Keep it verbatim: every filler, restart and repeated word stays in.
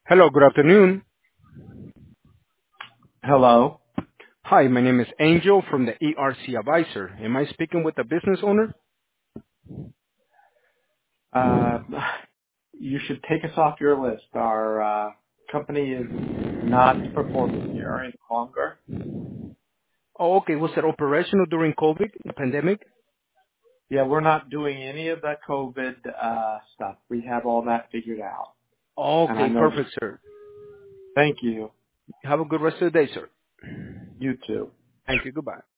Hello, good afternoon. Hello. Hi, my name is Angel from the E R C Advisor. Am I speaking with the business owner? Uh, you should take us off your list. Our uh, company is not performing here any longer. Oh, okay. Was it operational during COVID, the pandemic? Yeah, we're not doing any of that COVID uh, stuff. We have all that figured out. And I Okay, know. perfect, sir. Thank you. Have a good rest of the day, sir. You too. Thank you. Goodbye.